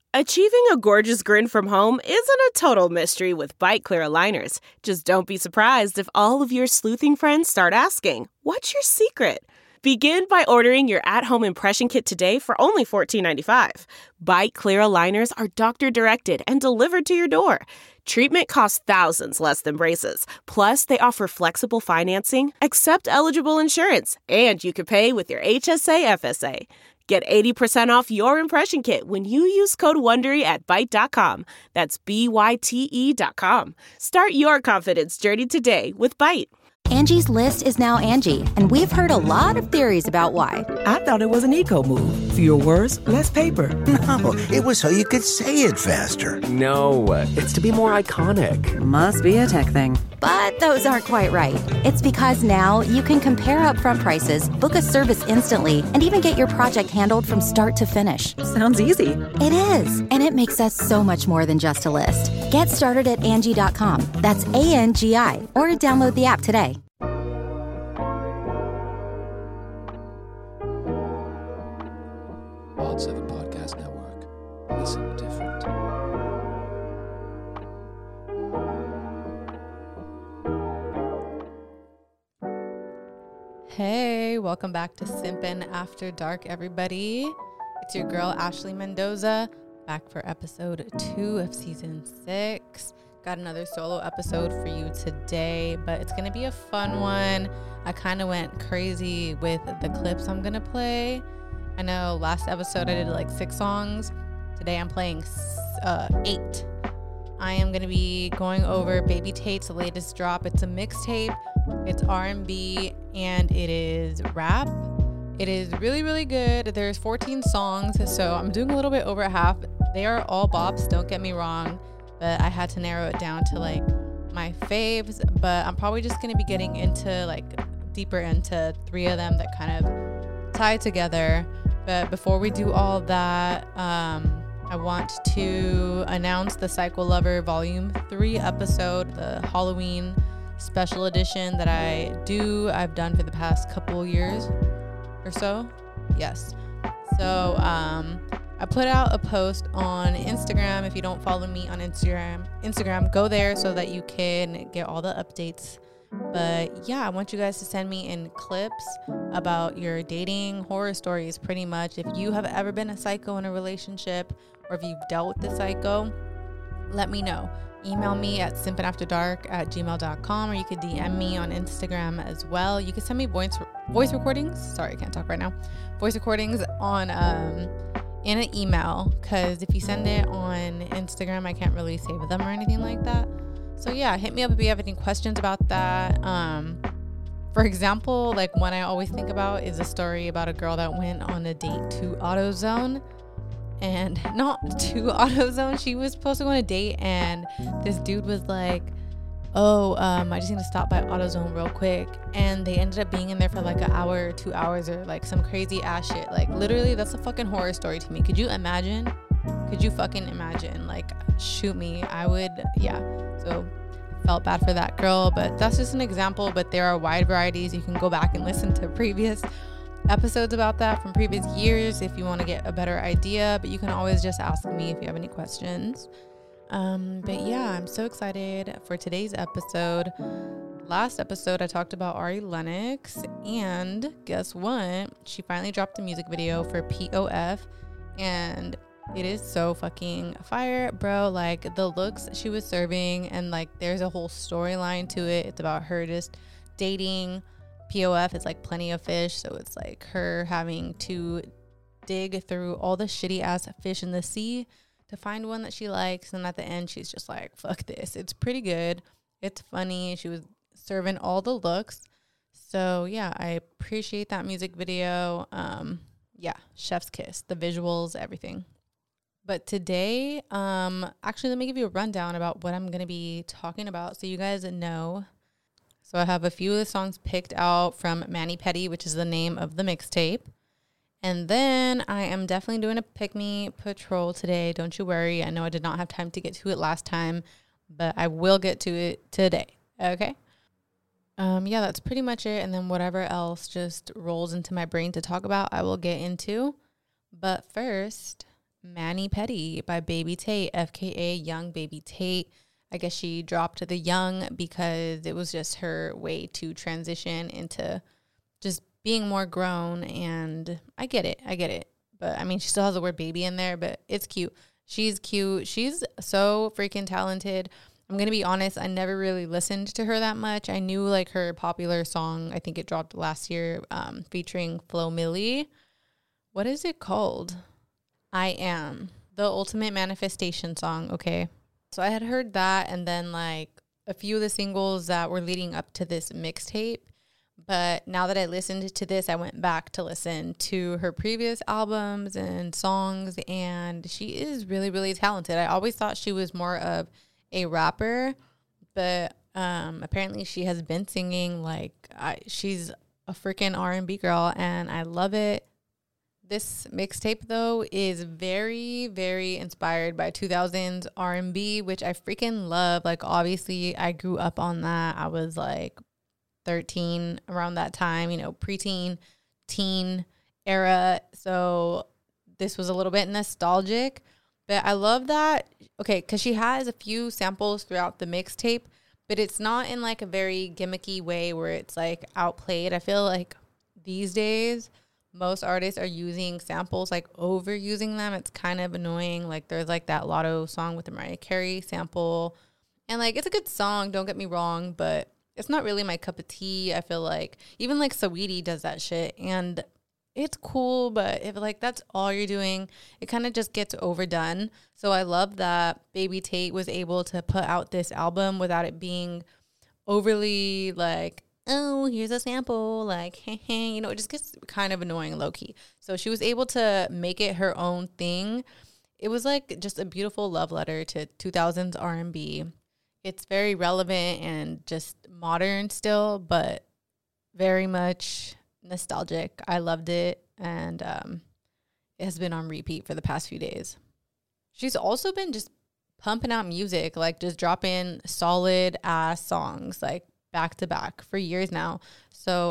Achieving a gorgeous grin from home isn't a total mystery with Byte Clear aligners. Just don't be surprised if all of your sleuthing friends start asking, "What's your secret?" Begin by ordering your at-home impression kit today for only $14.95. Byte Clear aligners are doctor-directed and delivered to your door. Treatment costs thousands less than braces. Plus, they offer flexible financing, accept eligible insurance, and you can pay with your HSA FSA. Get 80% off your impression kit when you use code WONDERY at Byte.com. That's BYTE.com. Start your confidence journey today with Byte. Angie's List is now Angie, and we've heard a lot of theories about why. I thought it was an eco move. Fewer words, less paper. No, it was so you could say it faster. No, it's to be more iconic. Must be a tech thing. But those aren't quite right. It's because now you can compare upfront prices, book a service instantly, and even get your project handled from start to finish. Sounds easy. It is, and it makes us so much more than just a list. Get started at Angie.com. That's ANGI, or download the app today. Wild 7 Podcast Network. Listen different. Hey, welcome back to Simpin' After Dark, everybody. It's your girl, Ashley Mendoza, back for episode 2 of season 6. Got another solo episode for you today, but it's going to be a fun one. I kind of went crazy with the clips I'm going to play. I know last episode I did like 6 songs. Today I'm playing 8. I am going to be going over Baby Tate's latest drop. It's a mixtape. It's R&B and it is rap. It is really, really good. There's 14 songs, so I'm doing a little bit over half. They are all bops, don't get me wrong, but I had to narrow it down to like my faves. But I'm probably just going to be getting into like deeper into 3 of them that kind of tie together. But before we do all that, I want to announce the Psycho Lover Volume 3 episode, the Halloween special edition that I've done for the past couple years or so. Yes. So I put out a post on Instagram. If you don't follow me on Instagram, go there so that you can get all the updates. But yeah, I want you guys to send me in clips about your dating horror stories, pretty much. If you have ever been a psycho in a relationship, or if you've dealt with the psycho, let me know. Email me at simpinafterdark@gmail.com, or you could DM me on Instagram as well. You can send me voice recordings. Sorry, I can't talk right now. Voice recordings on in an email, because if you send it on Instagram, I can't really save them or anything like that. So yeah, hit me up if you have any questions about that. For example, like one I always think about is a story about a girl that went on a date to AutoZone. And not to AutoZone. She was supposed to go on a date, and this dude was like, I just need to stop by AutoZone real quick. And they ended up being in there for like an hour or 2 hours, or like some crazy ass shit. Like literally, that's a fucking horror story to me. Could you imagine? Could you fucking imagine? Like, shoot me. I would, yeah. So felt bad for that girl, but that's just an example. But there are wide varieties. You can go back and listen to previous episodes about that from previous years if you want to get a better idea, but you can always just ask me if you have any questions. But yeah, I'm so excited for today's episode. Last episode I talked about Ari Lennox, and guess what? She finally dropped a music video for POF, and it is so fucking fire, bro. Like the looks she was serving, and like there's a whole storyline to it. It's about her just dating POF. Is like Plenty of Fish, so it's like her having to dig through all the shitty ass fish in the sea to find one that she likes, and at the end she's just like, fuck this. It's pretty good, it's funny. She was serving all the looks, so yeah, I appreciate that music video. Yeah, chef's kiss, the visuals, everything. But today, actually, let me give you a rundown about what I'm gonna be talking about so you guys know. So I have a few of the songs picked out from Mani Petty, which is the name of the mixtape. And then I am definitely doing a Pick Me Patrol today. Don't you worry. I know I did not have time to get to it last time, but I will get to it today. Okay? Yeah, that's pretty much it. And then whatever else just rolls into my brain to talk about, I will get into. But first, Mani Petty by Baby Tate, FKA Young Baby Tate. I guess she dropped the young because it was just her way to transition into just being more grown. And I get it. But I mean, she still has the word baby in there, but it's cute. She's cute. She's so freaking talented. I'm going to be honest, I never really listened to her that much. I knew like her popular song, I think it dropped last year, featuring Flo Milli. What is it called? I Am. The Ultimate Manifestation song, okay? So I had heard that, and then like a few of the singles that were leading up to this mixtape. But now that I listened to this, I went back to listen to her previous albums and songs, and she is really, really talented. I always thought she was more of a rapper, but apparently she has been singing. She's a freaking R&B girl, and I love it. This mixtape, though, is very, very inspired by 2000s R&B, which I freaking love. Like, obviously, I grew up on that. I was, like, 13 around that time, preteen, teen era. So this was a little bit nostalgic. But I love that, okay, because she has a few samples throughout the mixtape, but it's not in, like, a very gimmicky way where it's, like, outplayed. I feel like these days most artists are using samples, like overusing them. It's kind of annoying. Like there's like that Lotto song with the Mariah Carey sample. And like it's a good song, don't get me wrong, but it's not really my cup of tea. I feel like even like Saweetie does that shit and it's cool, but if like that's all you're doing, it kind of just gets overdone. So I love that Baby Tate was able to put out this album without it being overly like, oh, here's a sample, like, it just gets kind of annoying low-key. So she was able to make it her own thing. It was, like, just a beautiful love letter to 2000s R&B. It's very relevant and just modern still, but very much nostalgic. I loved it, and it has been on repeat for the past few days. She's also been just pumping out music, like, just dropping solid-ass songs, like, back to back for years now. So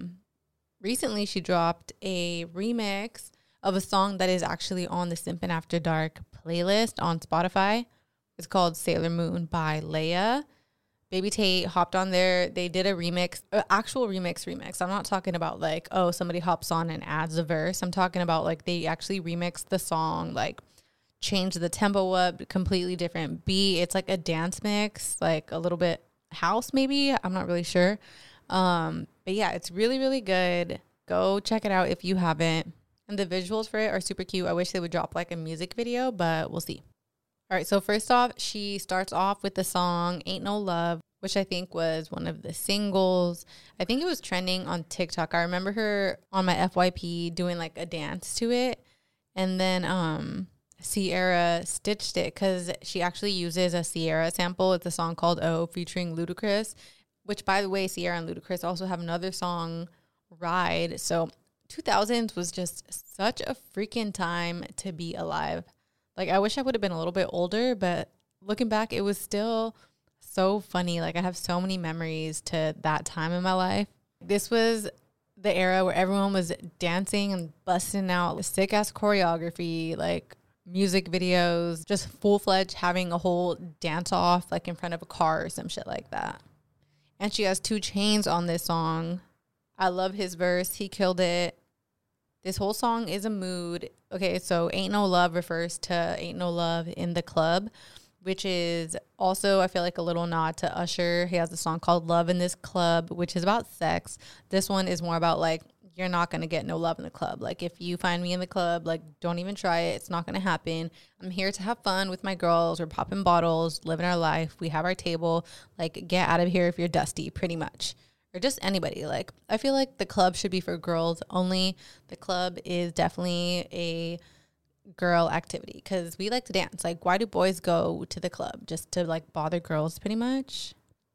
recently she dropped a remix of a song that is actually on the Simpin' After Dark playlist on Spotify. It's called Sailor Moon by Leia. Baby Tate hopped on there. They did a remix, actual remix. I'm not talking about like, oh, somebody hops on and adds a verse. I'm talking about like they actually remixed the song, like changed the tempo up, completely different beat. It's like a dance mix, like a little bit house maybe, I'm not really sure, but yeah, it's really, really good. Go check it out if you haven't. And the visuals for it are super cute. I wish they would drop like a music video, but we'll see. All right, so first off, she starts off with the song Ain't No Love, which I think was one of the singles. I think it was trending on TikTok. I remember her on my FYP doing like a dance to it, and then Ciara stitched it because she actually uses a Ciara sample. It's a song called Oh featuring Ludacris, which by the way, Ciara and Ludacris also have another song, Ride. So 2000s was just such a freaking time to be alive. Like I wish I would have been a little bit older, but looking back, it was still so funny. Like I have so many memories to that time in my life. This was the era where everyone was dancing and busting out sick ass choreography, like music videos, just full-fledged having a whole dance-off like in front of a car or some shit like that. And she has 2 Chainz on this song. I love his verse. He killed it. This whole song is a mood. Okay, so Ain't No Love refers to Ain't No Love in the Club, which is also, I feel like, a little nod to Usher. He has a song called Love in This Club, which is about sex. This one is more about like, you're not going to get no love in the club. Like if you find me in the club, like don't even try it. It's not going to happen. I'm here to have fun with my girls. We're popping bottles, living our life. We have our table. Like get out of here if you're dusty, pretty much. Or just anybody. Like I feel like the club should be for girls only. The club is definitely a girl activity because we like to dance. Like why do boys go to the club? Just to like bother girls pretty much?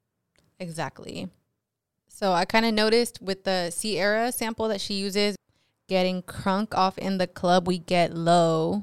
Exactly. So I kind of noticed with the Ciara sample that she uses, getting crunk off in the club, we get low.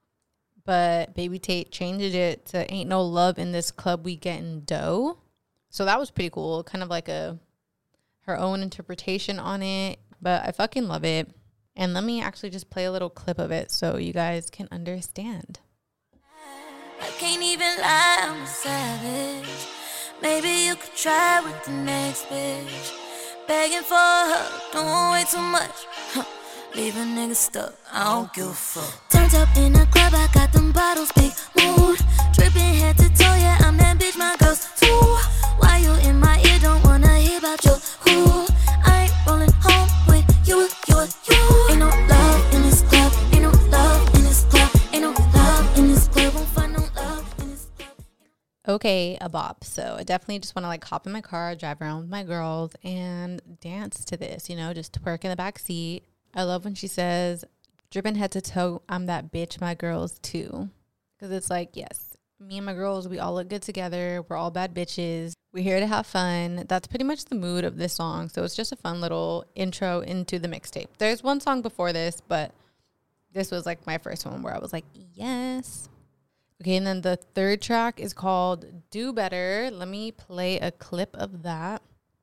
But Baby Tate changed it to Ain't No Love in This Club, we getting dough. So that was pretty cool. Kind of like her own interpretation on it. But I fucking love it. And let me actually just play a little clip of it so you guys can understand. I can't even lie, I'm a savage. Maybe you could try with the next bitch. Begging for her, doing way too much. Leave a nigga stuck, I don't give a fuck. Turned up in the club, I got them bottles, big mood. Dripping head to toe, yeah, I'm that bitch, my girls too. Why you in my ear, don't wanna hear about your who? I ain't rolling home with you. Ain't no love in this club, ain't no love in this club, ain't no love in this club, won't find no love in this club. Okay, a bop. So I definitely just want to like hop in my car, drive around with my girls and dance to this, you know, just twerk in the back seat. I love when she says, dripping head to toe, I'm that bitch, my girls too. Because it's like, yes, me and my girls, we all look good together. We're all bad bitches. We're here to have fun. That's pretty much the mood of this song. So it's just a fun little intro into the mixtape. There's one song before this, but this was like my first one where I was like, yes. Okay, and then the third track is called Do Better. Let me play a clip of that.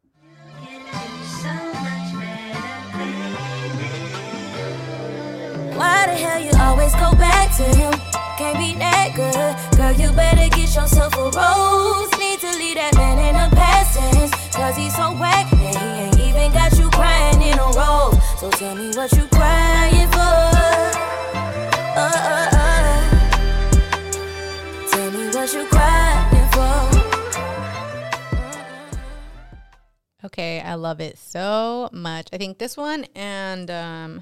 Why the hell you always go back to him? Can't be that good. Girl, you better get yourself a rose. Need to leave that man in the past tense. Cause he's so whack that he ain't even got you crying in a row. So tell me what you crying for. Tell me what you crying for. Okay, I love it so much. I think this one and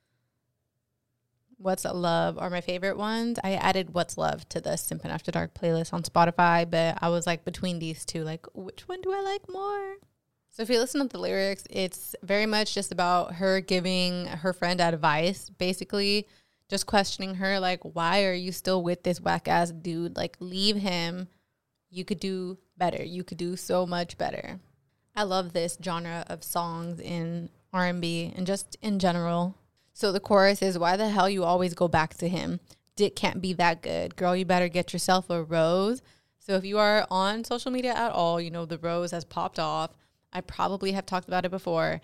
What's Love are my favorite ones. I added What's Love to the Simpin' After Dark playlist on Spotify, but I was like between these two, like, which one do I like more? So if you listen to the lyrics, it's very much just about her giving her friend advice, basically just questioning her, like, why are you still with this whack-ass dude? Like, leave him. You could do better. You could do so much better. I love this genre of songs in R&B and just in general. So the chorus is, why the hell you always go back to him? Dick can't be that good. Girl, you better get yourself a rose. So if you are on social media at all, you know the rose has popped off. I probably have talked about it before.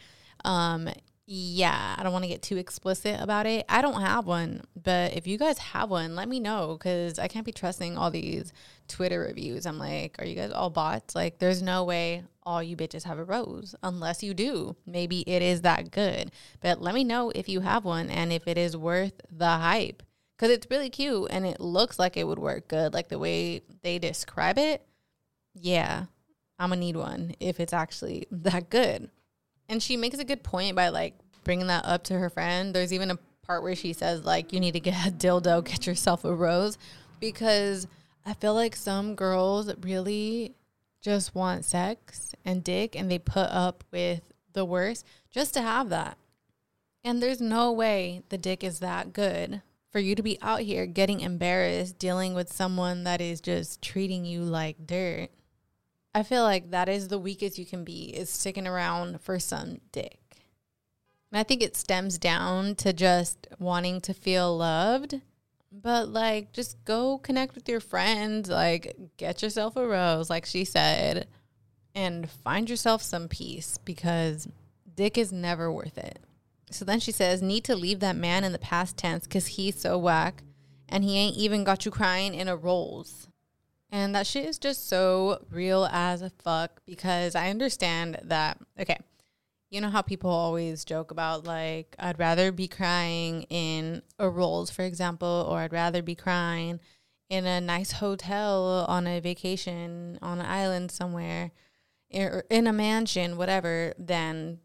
Yeah, I don't want to get too explicit about it. I don't have one, but if you guys have one, let me know because I can't be trusting all these Twitter reviews. I'm like, are you guys all bots? Like, there's no way all you bitches have a rose unless you do. Maybe it is that good, but let me know if you have one and if it is worth the hype because it's really cute and it looks like it would work good. Like the way they describe it. Yeah, I'm gonna need one if it's actually that good. And she makes a good point by, like, bringing that up to her friend. There's even a part where she says, like, you need to get a dildo, get yourself a rose. Because I feel like some girls really just want sex and dick, and they put up with the worst just to have that. And there's no way the dick is that good for you to be out here getting embarrassed, dealing with someone that is just treating you like dirt. I feel like that is the weakest you can be, is sticking around for some dick. And I think it stems down to just wanting to feel loved. But, like, just go connect with your friends. Like, get yourself a rose, like she said. And find yourself some peace because dick is never worth it. So then she says, need to leave that man in the past tense because he's so whack. And he ain't even got you crying in a rose. And that shit is just so real as a fuck because I understand that, okay, you know how people always joke about, like, I'd rather be crying in a Rolls, for example, or I'd rather be crying in a nice hotel on a vacation on an island somewhere, or in a mansion, whatever, than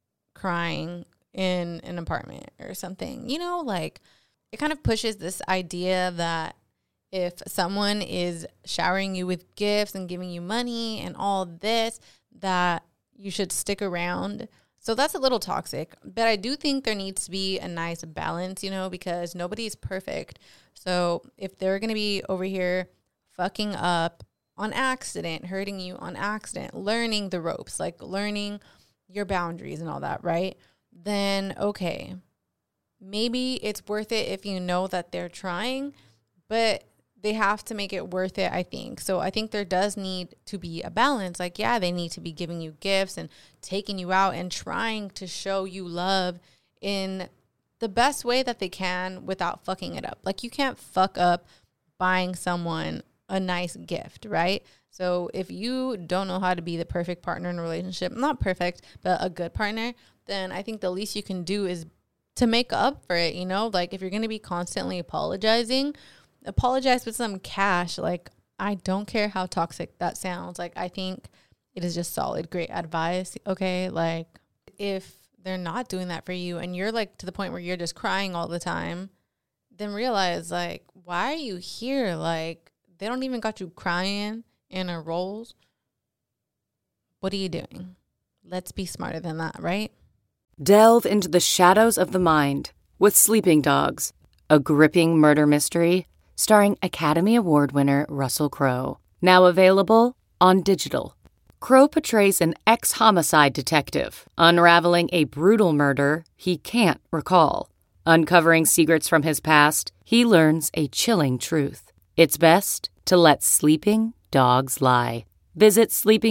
crying in an apartment or something. You know, like, it kind of pushes this idea that if someone is showering you with gifts and giving you money and all this, that you should stick around. So that's a little toxic. But I do think there needs to be a nice balance, you know, because nobody's perfect. So if they're going to be over here fucking up on accident, hurting you on accident, learning the ropes, like learning your boundaries and all that, right? Then, okay, maybe it's worth it if you know that they're trying, but they have to make it worth it, I think. So I think there does need to be a balance. Like, yeah, they need to be giving you gifts and taking you out and trying to show you love in the best way that they can without fucking it up. Like, you can't fuck up buying someone a nice gift, right? So if you don't know how to be the perfect partner in a relationship, not perfect, but a good partner, then I think the least you can do is to make up for it, you know? Like, if you're going to be constantly apologize with some cash. Like, I don't care how toxic that sounds. Like, I think it is just solid, great advice, okay? Like, if they're not doing that for you and you're, like, to the point where you're just crying all the time, then realize, like, why are you here? Like, they don't even got you crying in a rolls. What are you doing? Let's be smarter than that, right? Delve into the shadows of the mind with Sleeping Dogs, a gripping murder mystery starring Academy Award winner Russell Crowe. Now available on digital. Crowe portrays an ex-homicide detective unraveling a brutal murder he can't recall. Uncovering secrets from his past, he learns a chilling truth. It's best to let sleeping dogs lie. Visit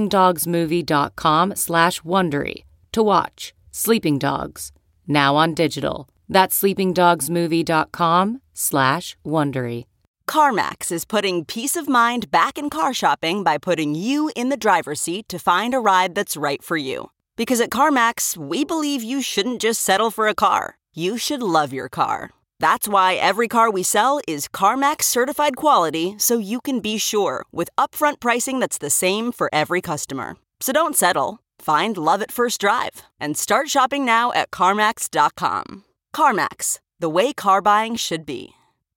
sleepingdogsmovie.com/Wondery to watch Sleeping Dogs, now on digital. That's sleepingdogsmovie.com/Wondery. CarMax is putting peace of mind back in car shopping by putting you in the driver's seat to find a ride that's right for you. Because at CarMax, we believe you shouldn't just settle for a car. You should love your car. That's why every car we sell is CarMax certified quality, so you can be sure with upfront pricing that's the same for every customer. So don't settle. Find love at first drive and start shopping now at CarMax.com. CarMax, the way car buying should be.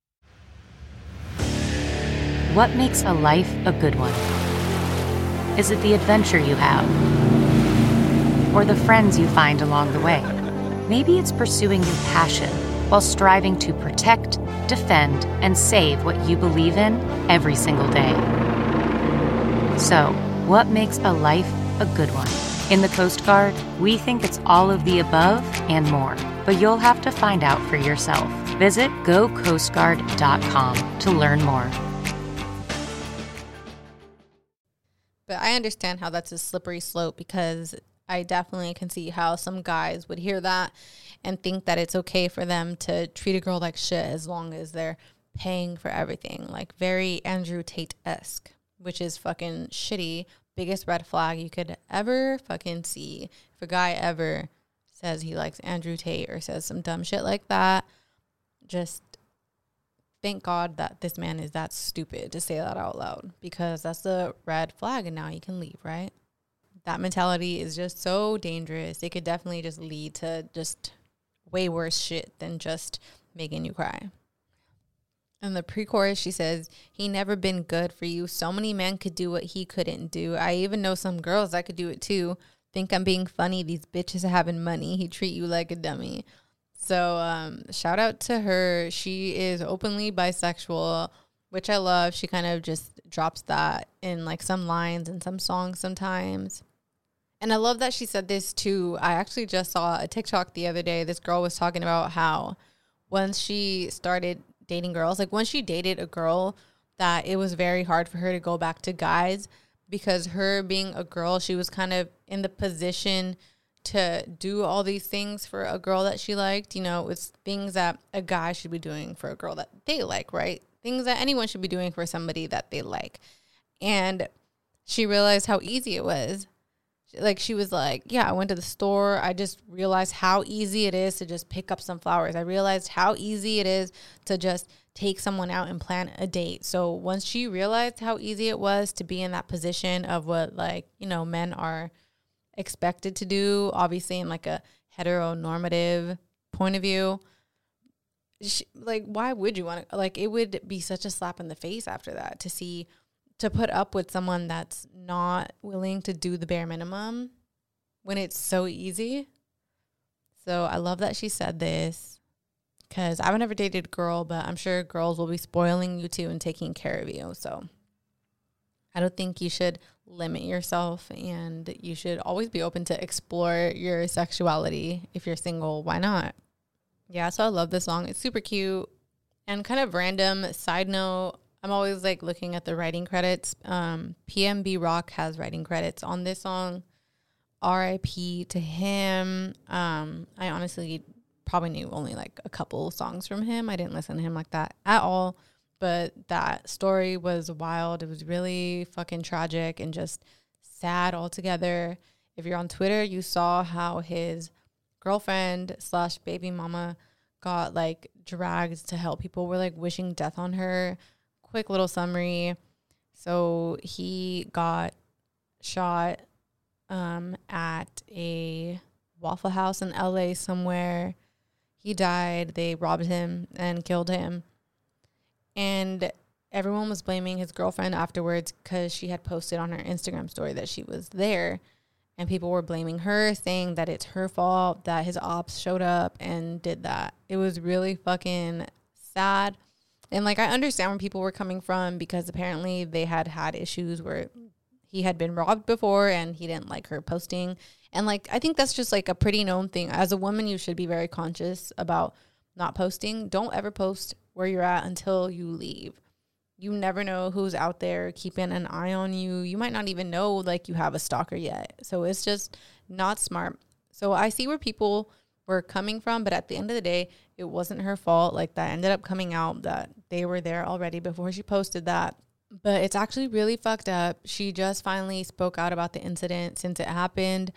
What makes a life a good one? Is it the adventure you have? Or the friends you find along the way? Maybe it's pursuing your passion while striving to protect, defend, and save what you believe in every single day. So, what makes a life a good one? In the Coast Guard, we think it's all of the above and more, but you'll have to find out for yourself. Visit gocoastguard.com to learn more. But I understand how that's a slippery slope, because I definitely can see how some guys would hear that and think that it's okay for them to treat a girl like shit as long as they're paying for everything. Like, very Andrew Tate-esque, which is fucking shitty. Biggest red flag you could ever fucking see. If a guy ever says he likes Andrew Tate or says some dumb shit like that, just thank God that this man is that stupid to say that out loud, because that's the red flag and now you can leave, right? That mentality is just so dangerous. It could definitely just lead to just way worse shit than just making you cry. In the pre-chorus, she says, he never been good for you. So many men could do what he couldn't do. I even know some girls that could do it too. Think I'm being funny. These bitches are having money. He treat you like a dummy. So shout out to her. She is openly bisexual, which I love. She kind of just drops that in like some lines and some songs sometimes. And I love that she said this too. I actually just saw a TikTok the other day. This girl was talking about how once she started dating girls, like once she dated a girl, that it was very hard for her to go back to guys, because her being a girl, she was kind of in the position to do all these things for a girl that she liked. You know, it's things that a guy should be doing for a girl that they like, right? Things that anyone should be doing for somebody that they like. And she realized how easy it was. Like, she was like, yeah, I went to the store. I just realized how easy it is to just pick up some flowers. I realized how easy it is to just take someone out and plan a date. So once she realized how easy it was to be in that position of what, like, you know, men are expected to do, obviously in like a heteronormative point of view, like, why would you want to, like, it would be such a slap in the face after that to put up with someone that's not willing to do the bare minimum when it's so easy. So I love that she said this, because I've never dated a girl, but I'm sure girls will be spoiling you too and taking care of you. So I don't think you should limit yourself, and you should always be open to explore your sexuality. If you're single, why not? Yeah, so I love this song. It's super cute and kind of random. Side note, I'm always like looking at the writing credits. PNB Rock has writing credits on this song. R.I.P. to him. I honestly probably knew only like a couple songs from him. I didn't listen to him like that at all. But that story was wild. It was really fucking tragic and just sad altogether. If you're on Twitter, you saw how his girlfriend / baby mama got like dragged to hell. People were like wishing death on her. Quick little summary. So he got shot at a Waffle House in LA somewhere. He died. They robbed him and killed him. And everyone was blaming his girlfriend afterwards because she had posted on her Instagram story that she was there. And people were blaming her, saying that it's her fault, that his ops showed up and did that. It was really fucking sad. And, like, I understand where people were coming from because apparently they had issues where he had been robbed before and he didn't like her posting. And, like, I think that's just, like, a pretty known thing. As a woman, you should be very conscious about not posting. Don't ever post where you're at until you leave. You never know who's out there keeping an eye on you. You might not even know, like, you have a stalker yet. So it's just not smart. So I see where people were coming from, but at the end of the day, it wasn't her fault. Like, that ended up coming out that they were there already before she posted that. But it's actually really fucked up. She just finally spoke out about the incident since it happened.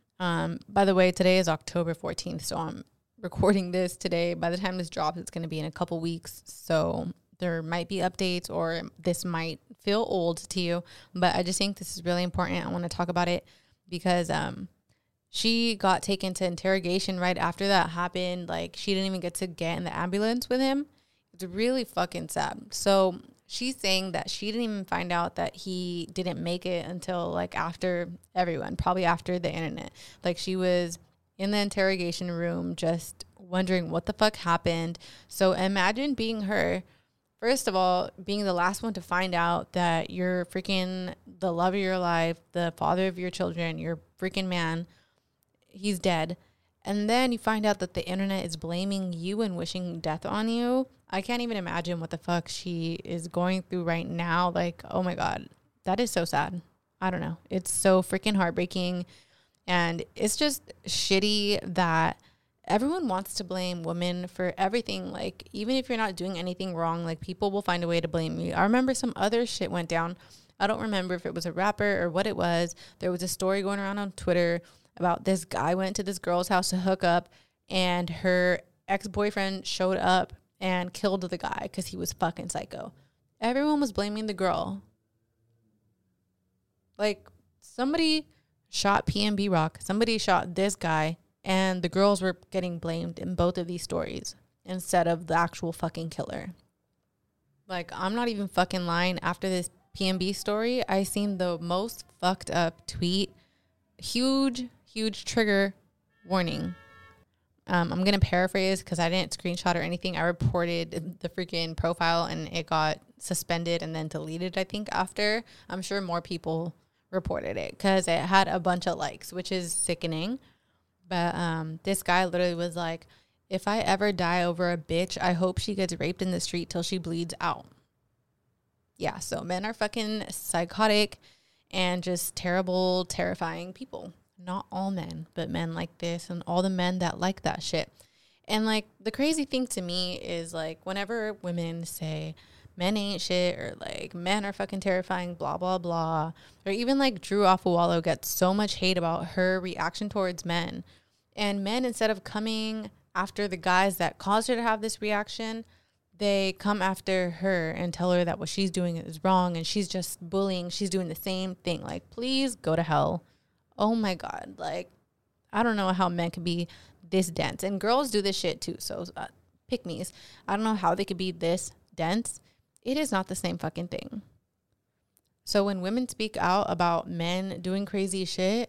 By the way, today is October 14th, so I'm recording this today. By the time this drops, it's going to be in a couple weeks. So there might be updates or this might feel old to you, but I just think this is really important. I want to talk about it because she got taken to interrogation right after that happened. Like, she didn't even get to get in the ambulance with him. It's really fucking sad. So she's saying that she didn't even find out that he didn't make it until, like, after everyone, probably after the internet. Like, she was in the interrogation room just wondering what the fuck happened. So imagine being her. First of all, being the last one to find out that you're freaking the love of your life, the father of your children, your freaking man, he's dead. And then you find out that the internet is blaming you and wishing death on you. I can't even imagine what the fuck she is going through right now. Like, oh my God, that is so sad. I don't know. It's so freaking heartbreaking. And it's just shitty that everyone wants to blame women for everything. Like, even if you're not doing anything wrong, like, people will find a way to blame you. I remember some other shit went down. I don't remember if it was a rapper or what it was. There was a story going around on Twitter about this guy went to this girl's house to hook up and her ex-boyfriend showed up and killed the guy because he was fucking psycho. Everyone was blaming the girl. Like, somebody shot PNB Rock. Somebody shot this guy. And the girls were getting blamed in both of these stories instead of the actual fucking killer. Like, I'm not even fucking lying. After this PNB story, I seen the most fucked up tweet. Huge trigger warning. I'm going to paraphrase because I didn't screenshot or anything. I reported the freaking profile and it got suspended and then deleted, I think, after. I'm sure more people reported it because it had a bunch of likes, which is sickening. But this guy literally was like, if I ever die over a bitch, I hope she gets raped in the street till she bleeds out. Yeah, so men are fucking psychotic and just terrible, terrifying people. Not all men, but men like this and all the men that like that shit. And, like, the crazy thing to me is, like, whenever women say men ain't shit or, like, men are fucking terrifying, blah, blah, blah. Or even, like, Drew Afawalo gets so much hate about her reaction towards men. And men, instead of coming after the guys that caused her to have this reaction, they come after her and tell her that what she's doing is wrong and she's just bullying. She's doing the same thing. Like, please go to hell. Oh, my God. Like, I don't know how men could be this dense. And girls do this shit, too. So, pick-me's. I don't know how they could be this dense. It is not the same fucking thing. So when women speak out about men doing crazy shit,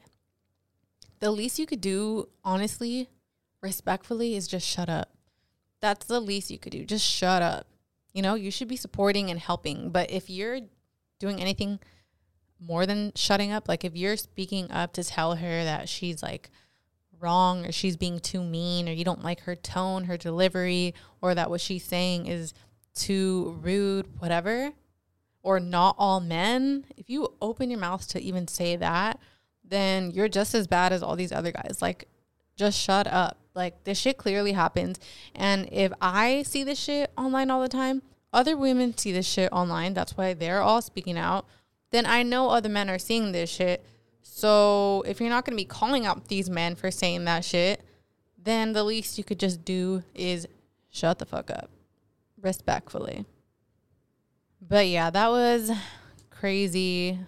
the least you could do, honestly, respectfully, is just shut up. That's the least you could do. Just shut up. You know, you should be supporting and helping. But if you're doing anything more than shutting up, like if you're speaking up to tell her that she's, like, wrong or she's being too mean or you don't like her tone, her delivery, or that what she's saying is too rude, whatever, or not all men, if you open your mouth to even say that, then you're just as bad as all these other guys. Like, just shut up. Like, this shit clearly happens. And if I see this shit online all the time, other women see this shit online. That's why they're all speaking out. Then I know other men are seeing this shit. So if you're not going to be calling out these men for saying that shit, then the least you could just do is shut the fuck up. Respectfully. But yeah, that was crazy.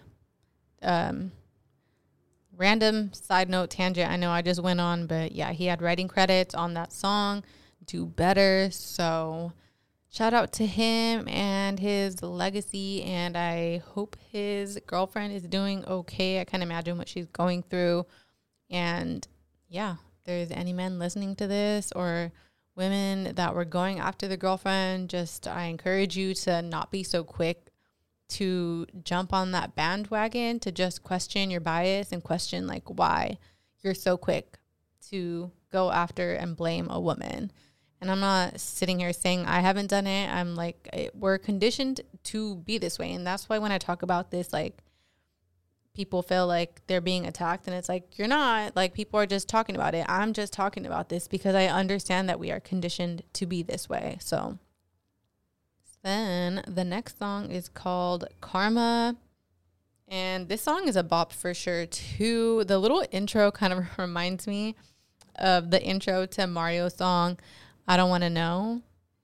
Random side note tangent I know I just went on, but yeah, he had writing credits on that song, Do Better. So shout out to him and his legacy, and I hope his girlfriend is doing okay. I can't imagine what she's going through. And yeah, if there's any men listening to this or women that were going after the girlfriend, I encourage you to not be so quick to jump on that bandwagon, to just question your bias and question like why you're so quick to go after and blame a woman. And I'm not sitting here saying I haven't done it. I'm like, we're conditioned to be this way. And that's why when I talk about this, like, people feel like they're being attacked. And it's like, you're not. Like, people are just talking about it. I'm just talking about this because I understand that we are conditioned to be this way. So then the next song is called Karma. And this song is a bop for sure, too. The little intro kind of reminds me of the intro to Mario's song, I Don't Want to Know.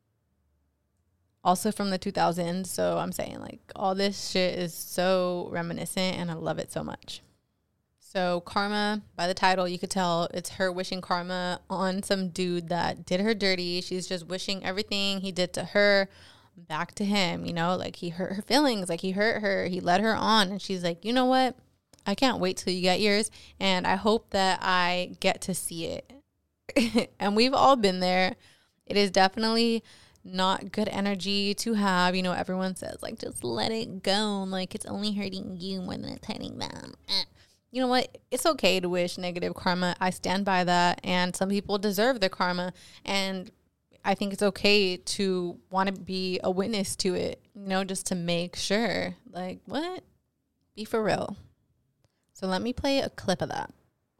Also from the 2000s. So I'm saying, like, all this shit is so reminiscent and I love it so much. So Karma, by the title, you could tell it's her wishing karma on some dude that did her dirty. She's just wishing everything he did to her back to him, you know, like he hurt her feelings, like he hurt her, he led her on. And she's like, you know what? I can't wait till you get yours. And I hope that I get to see it. And we've all been there. It is definitely not good energy to have. You know, everyone says, like, just let it go. Like, it's only hurting you more than it's hurting them. You know what? It's okay to wish negative karma. I stand by that. And some people deserve their karma. And I think it's okay to want to be a witness to it, you know, just to make sure. Like, what? Be for real. So let me play a clip of that.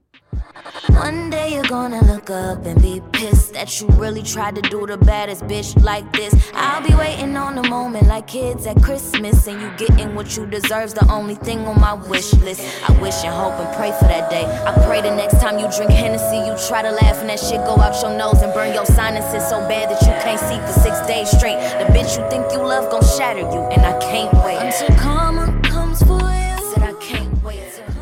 One day you're gonna look up and be pissed that you really tried to do the baddest bitch like this. I'll be waiting on the moment like kids at Christmas, and you getting what you deserve's the only thing on my wish list. I wish and hope and pray for that day. I pray the next time you drink Hennessy, you try to laugh and that shit go out your nose and burn your sinuses so bad that you can't see for 6 days straight. The bitch you think you love gon' shatter you, and I can't wait until karma comes for you. Said I can't wait.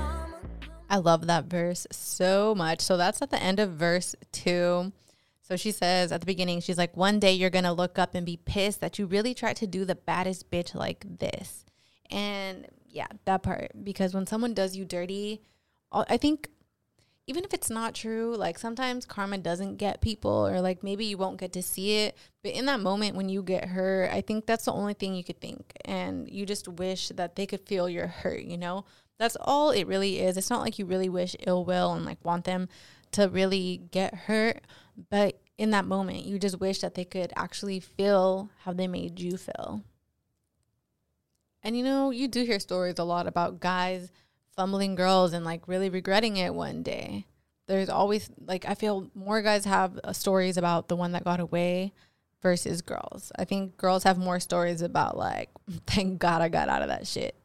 I love that verse so much. So that's at the end of verse 2. So she says at the beginning, she's like, one day you're going to look up and be pissed that you really tried to do the baddest bitch like this. And yeah, that part. Because when someone does you dirty, I think even if it's not true, like sometimes karma doesn't get people, or like maybe you won't get to see it. But in that moment when you get hurt, I think that's the only thing you could think. And you just wish that they could feel your hurt, you know? That's all it really is. It's not like you really wish ill will and like want them to really get hurt. But in that moment, you just wish that they could actually feel how they made you feel. And you know, you do hear stories a lot about guys fumbling girls and like really regretting it one day. There's always, like, I feel more guys have stories about the one that got away versus girls. I think girls have more stories about like, thank God I got out of that shit.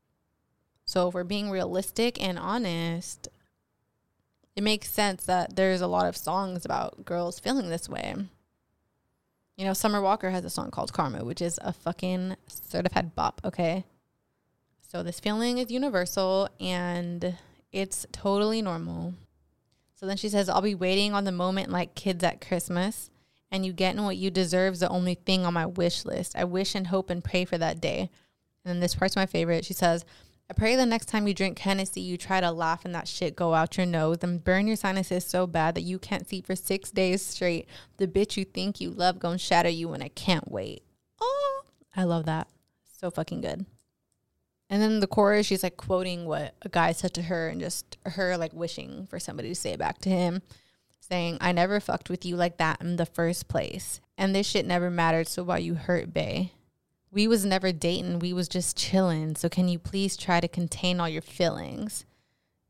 So if we're being realistic and honest, it makes sense that there's a lot of songs about girls feeling this way. You know, Summer Walker has a song called Karma, which is a fucking certified bop, okay? So this feeling is universal and it's totally normal. So then she says, I'll be waiting on the moment like kids at Christmas, and you getting what you deserve is the only thing on my wish list. I wish and hope and pray for that day. And then this part's my favorite. She says, I pray the next time you drink Hennessy, you try to laugh and that shit go out your nose and burn your sinuses so bad that you can't see for 6 days straight. The bitch you think you love gon' shatter you, and I can't wait. Oh, I love that. So fucking good. And then the chorus, she's like quoting what a guy said to her and just her like wishing for somebody to say it back to him, saying, I never fucked with you like that in the first place. And this shit never mattered, so why you hurt, bae? We was never dating, we was just chilling. So can you please try to contain all your feelings?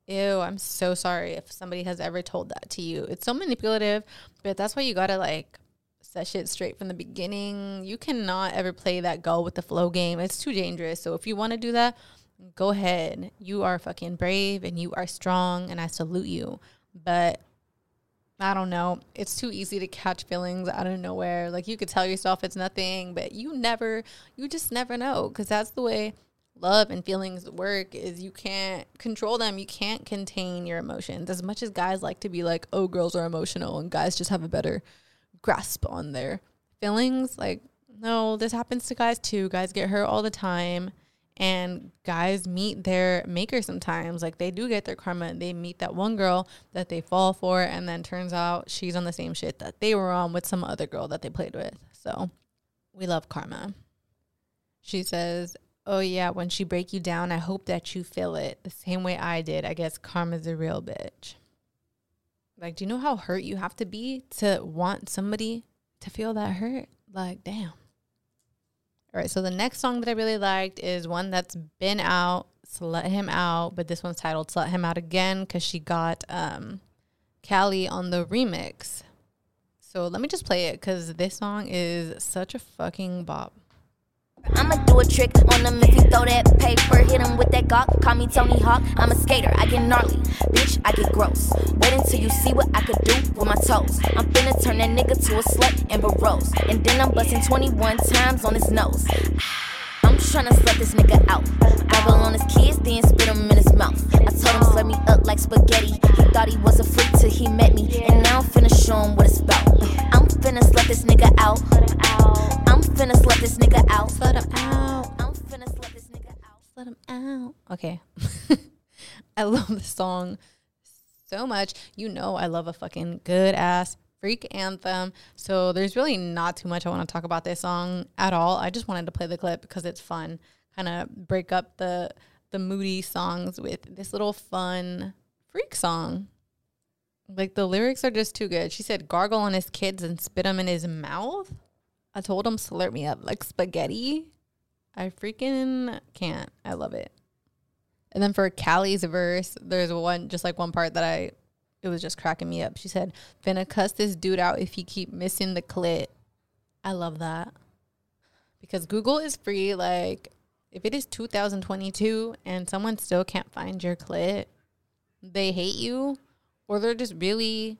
Ew, I'm so sorry if somebody has ever told that to you. It's so manipulative, but that's why you gotta like set shit straight from the beginning. You cannot ever play that go with the flow game. It's too dangerous. So if you want to do that, go ahead. You are fucking brave and you are strong and I salute you. But I don't know. It's too easy to catch feelings out of nowhere. Like you could tell yourself it's nothing, but you just never know, because that's the way love and feelings work. Is you can't control them. You can't contain your emotions. As much as guys like to be like, oh, girls are emotional and guys just have a better grasp on their feelings. Like, no, this happens to guys too. Guys get hurt all the time. And guys meet their maker sometimes. Like they do get their karma. They meet that one girl that they fall for, and then turns out she's on the same shit that they were on with some other girl that they played with. So we love karma. She says, oh yeah, when she break you down, I hope that you feel it the same way I did. I guess karma's a real bitch. Like, do you know how hurt you have to be to want somebody to feel that hurt? Like, damn. All right, so the next song that I really liked is one that's been out, Slut Him Out, but this one's titled Slut Him Out Again because she got Callie on the remix. So let me just play it because this song is such a fucking bop. I'ma do a trick on him if he throw that paper. Hit him with that Glock, call me Tony Hawk. I'm a skater, I get gnarly, bitch, I get gross. Wait until you see what I could do with my toes. I'm finna turn that nigga to a slut, Amber Rose. And then I'm busting 21 times on his nose. I'm tryna slut this nigga out. Gobble on his kids, then spit him in his mouth. I told him slurp me up like spaghetti. He thought he was a freak till he met me. And now I'm finna show him what it's about. I'm finna slut this nigga out. I'm finna slut this nigga out. Slut him out. I'm finna slut this nigga out. Slut him out. Okay. I love this song so much. You know I love a fucking good ass freak anthem. So there's really not too much I want to talk about this song at all. I just wanted to play the clip because it's fun. Kind of break up the moody songs with this little fun freak song. Like the lyrics are just too good. She said gargle on his kids and spit them in his mouth. I told him slurp me up like spaghetti. I freaking can't. I love it. And then for Callie's verse, there's one part that it was just cracking me up. She said, finna cuss this dude out if he keep missing the clit. I love that. Because Google is free. Like, if it is 2022 and someone still can't find your clit, they hate you, or they're just really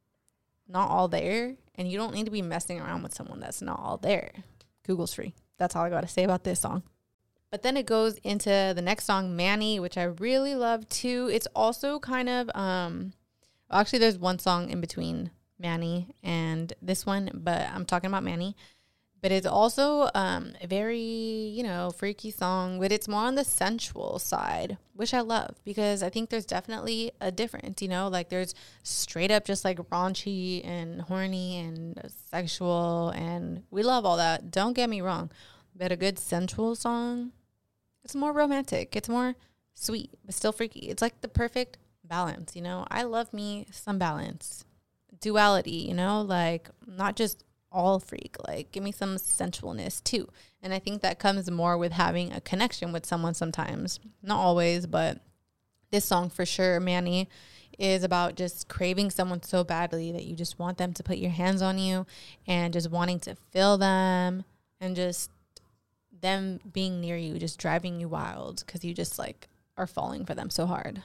not all there, and you don't need to be messing around with someone that's not all there. Google's free. That's all I got to say about this song. But then it goes into the next song, Manny, which I really love too. It's also kind of, actually there's one song in between Manny and this one, but I'm talking about Manny. But it's also a very, freaky song, but it's more on the sensual side, which I love because I think there's definitely a difference, like there's straight up just like raunchy and horny and sexual, and we love all that. Don't get me wrong, but a good sensual song, it's more romantic. It's more sweet, but still freaky. It's like the perfect balance, I love me some balance, duality, like not just all freak, like give me some sensualness too. And I think that comes more with having a connection with someone sometimes, not always, but this song for sure, Manny, is about just craving someone so badly that you just want them to put your hands on you and just wanting to feel them and just them being near you, just driving you wild because you just like are falling for them so hard.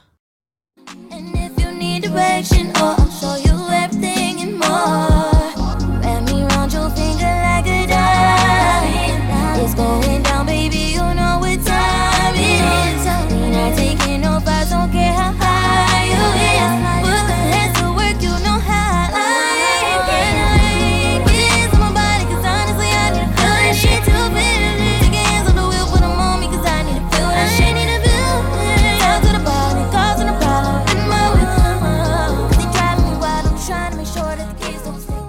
And if you need direction, I'll show you everything and more. Wrap me round your finger like a diamond. It's going down, baby, you know what time it is. We not taking no fights, don't care how high you is. Put the hands to work, you know how I like it. Get hands on my body, cause honestly I need to feel that shit too bad. Take your hands on the wheel, put them on me, cause I need to feel that shit. Need to feel it. Talk to the body, causing a problem in my wheel. Cause they driving me wild, I'm trying to make sure that the kids don't stay.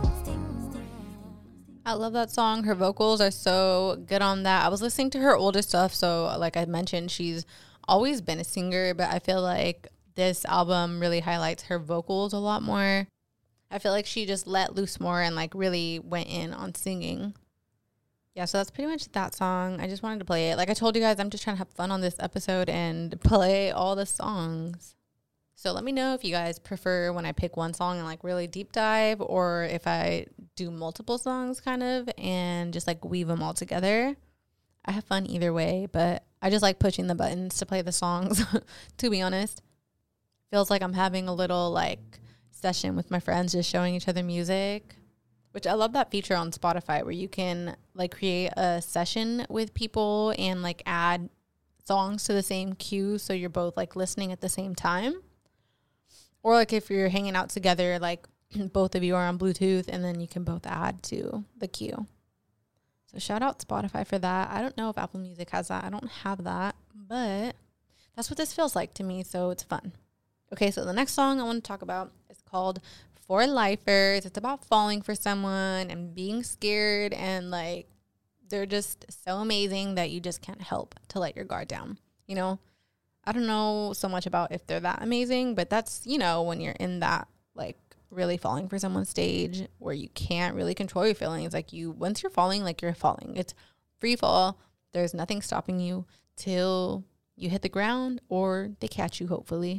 I love that song. Her vocals are so good on that. I was listening to her older stuff, so like I mentioned, she's always been a singer, but I feel like this album really highlights her vocals a lot more. I feel like she just let loose more and like really went in on singing. Yeah, so that's pretty much that song. I just wanted to play it. Like I told you guys, I'm just trying to have fun on this episode and play all the songs. So let me know if you guys prefer when I pick one song and like really deep dive, or if I do multiple songs kind of and just like weave them all together. I have fun either way, but I just like pushing the buttons to play the songs, to be honest. Feels like I'm having a little like session with my friends, just showing each other music, which I love that feature on Spotify where you can like create a session with people and like add songs to the same queue so you're both like listening at the same time. Or like if you're hanging out together, like both of you are on Bluetooth and then you can both add to the queue. So shout out Spotify for that. I don't know if Apple Music has that. I don't have that, but that's what this feels like to me, so it's fun. Okay, so the next song I want to talk about is called For Lifers. It's about falling for someone and being scared, and like they're just so amazing that you just can't help to let your guard down, you know? I don't know so much about if they're that amazing, but that's, you know, when you're in that like really falling for someone stage where you can't really control your feelings. Like once you're falling, like you're falling. It's free fall. There's nothing stopping you till you hit the ground or they catch you, hopefully.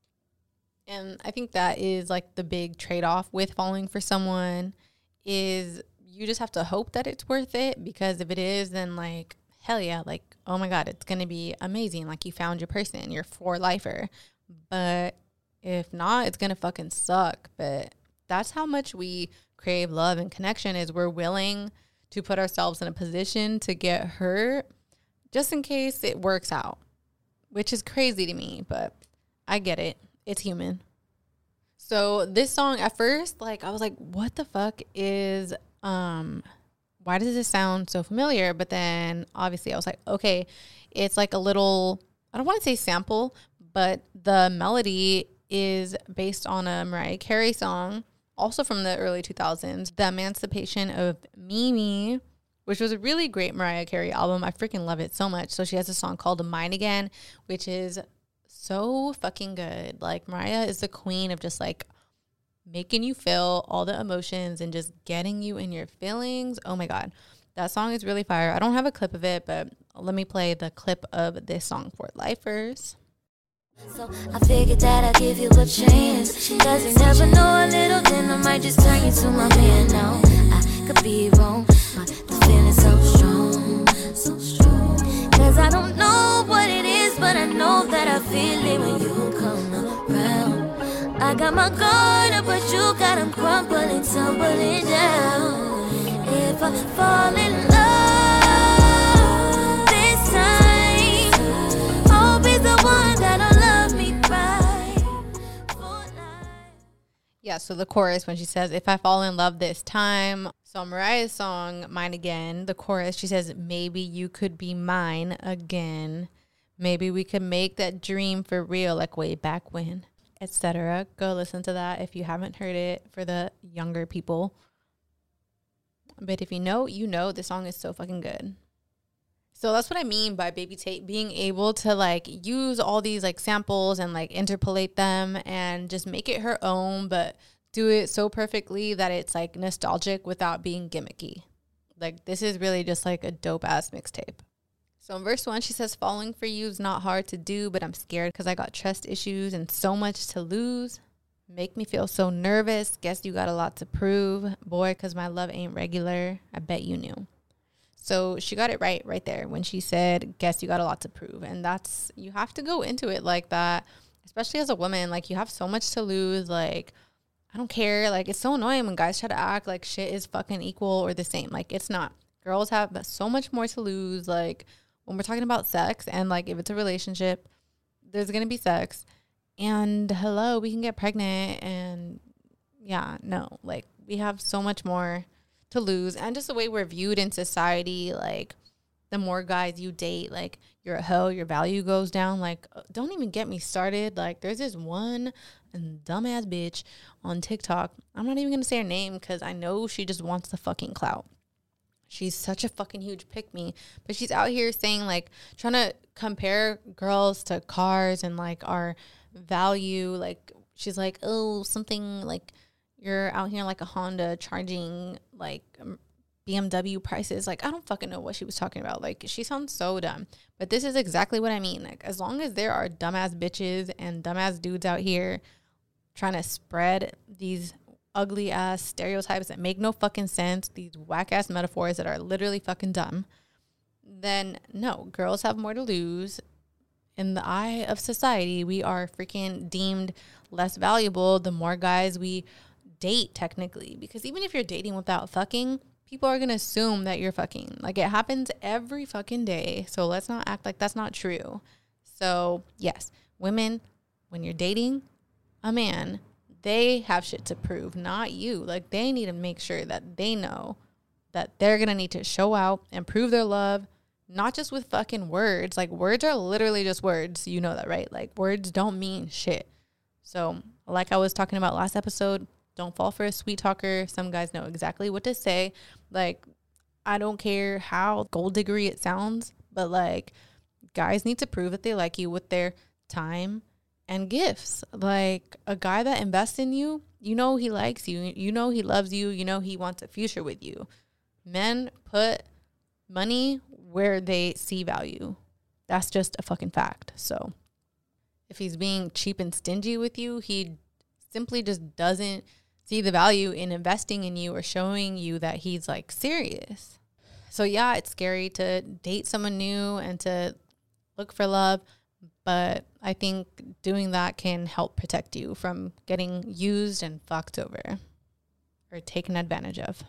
And I think that is like the big trade-off with falling for someone is you just have to hope that it's worth it, because if it is, then like, hell yeah, like, oh my God, it's going to be amazing. Like you found your person, your for lifer. But if not, it's going to fucking suck. But that's how much we crave love and connection, is we're willing to put ourselves in a position to get hurt just in case it works out, which is crazy to me, but I get it. It's human. So this song at first, like I was like, what the fuck is, why does this sound so familiar? But then obviously I was like, okay, it's like a little, I don't want to say sample, but the melody is based on a Mariah Carey song, also from the early 2000s, The Emancipation of Mimi, which was a really great Mariah Carey album. I freaking love it so much. So she has a song called Mine Again, which is so fucking good. Like Mariah is the queen of just like making you feel all the emotions and just getting you in your feelings. Oh my God. That song is really fire. I don't have a clip of it, but let me play the clip of this song for lifers. So I figured that I'd give you a chance, cause you never know, a little then I might just turn you to my man. Now I could be wrong, but the feeling's so strong, so strong. Cause I don't know what it is, but I know that I feel it when you come around. I got my guard up, but you got them crumbling, tumbling down. If I fall in love this time, hope it's the one that'll love me right for life. Yeah, so the chorus when she says, if I fall in love this time. So Mariah's song, Mine Again, the chorus, she says, maybe you could be mine again. Maybe we could make that dream for real, like way back when, etc. Go listen to that if you haven't heard it, for the younger people. But if you know, you know. The song is so fucking good. So that's what I mean by Baby Tate being able to like use all these like samples and like interpolate them and just make it her own, but do it so perfectly that it's like nostalgic without being gimmicky. Like this is really just like a dope ass mixtape. So in verse 1, she says, falling for you is not hard to do, but I'm scared because I got trust issues and so much to lose. Make me feel so nervous. Guess you got a lot to prove. Boy, because my love ain't regular. I bet you knew. So she got it right there when she said, guess you got a lot to prove. And that's, you have to go into it like that, especially as a woman. Like you have so much to lose. Like, I don't care. Like it's so annoying when guys try to act like shit is fucking equal or the same. Like it's not. Girls have so much more to lose. Like when we're talking about sex, and like if it's a relationship, there's going to be sex. And hello, we can get pregnant, and yeah, no, like we have so much more to lose. And just the way we're viewed in society, like the more guys you date, like you're a hoe, your value goes down. Like don't even get me started. Like there's this one dumbass bitch on TikTok. I'm not even going to say her name because I know she just wants the fucking clout. She's such a fucking huge pick-me, but she's out here saying like trying to compare girls to cars and like our value. Like she's like, oh, something like you're out here like a Honda charging like BMW prices. Like, I don't fucking know what she was talking about. Like, she sounds so dumb. But this is exactly what I mean. Like, as long as there are dumbass bitches and dumbass dudes out here trying to spread these ugly ass stereotypes that make no fucking sense, these whack ass metaphors that are literally fucking dumb, then no, girls have more to lose. In the eye of society, we are freaking deemed less valuable the more guys we date, technically. Because even if you're dating without fucking, people are going to assume that you're fucking. Like, it happens every fucking day. So let's not act like that's not true. So yes, women, when you're dating a man, they have shit to prove, not you. Like, they need to make sure that they know that they're going to need to show out and prove their love, not just with fucking words. Like, words are literally just words. You know that, right? Like, words don't mean shit. So like I was talking about last episode, don't fall for a sweet talker. Some guys know exactly what to say. Like, I don't care how gold diggery it sounds, but like, guys need to prove that they like you with their time and gifts. Like, a guy that invests in you, you know he likes you. You know he loves you. You know he wants a future with you. Men put money where they see value. That's just a fucking fact. So if he's being cheap and stingy with you, he simply just doesn't see the value in investing in you or showing you that he's like serious. So yeah, it's scary to date someone new and to look for love, but I think doing that can help protect you from getting used and fucked over or taken advantage of.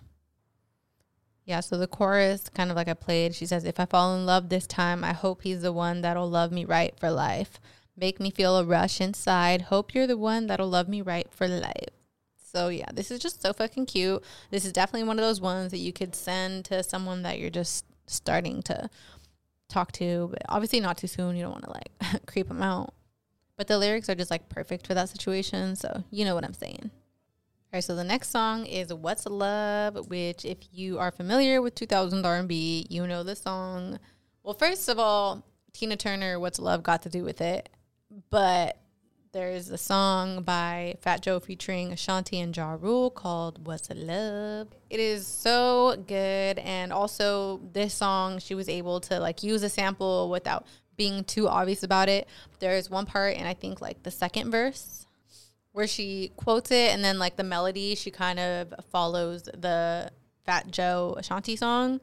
Yeah, so the chorus, kind of like I played, she says, if I fall in love this time, I hope he's the one that'll love me right for life. Make me feel a rush inside. Hope you're the one that'll love me right for life. So yeah, this is just so fucking cute. This is definitely one of those ones that you could send to someone that you're just starting to talk to, but obviously not too soon. You don't want to like creep them out. But the lyrics are just like perfect for that situation. So you know what I'm saying. All right, so the next song is What's Love, which if you are familiar with 2000 R&B, you know the song. Well, first of all, Tina Turner, What's Love got to do with it? But there's a song by Fat Joe featuring Ashanti and Ja Rule called What's Love. It is so good. And also this song, she was able to like use a sample without being too obvious about it. There's one part, and I think like the second verse, where she quotes it, and then like the melody, she kind of follows the Fat Joe Ashanti song.